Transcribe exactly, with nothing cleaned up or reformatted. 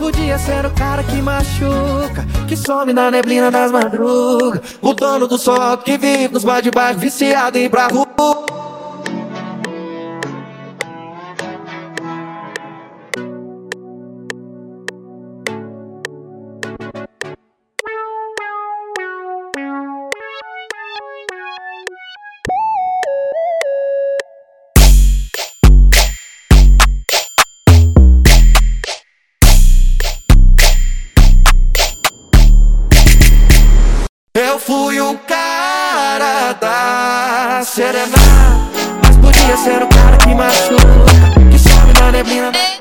podia ser o cara que machuca, que some na neblina das madrugas, o dono do sol alto que vive nos bar de bairro, viciado em ir pra rua. Eu fui o cara da serenata, mas podia ser o cara que machuca, que sobe na neblina.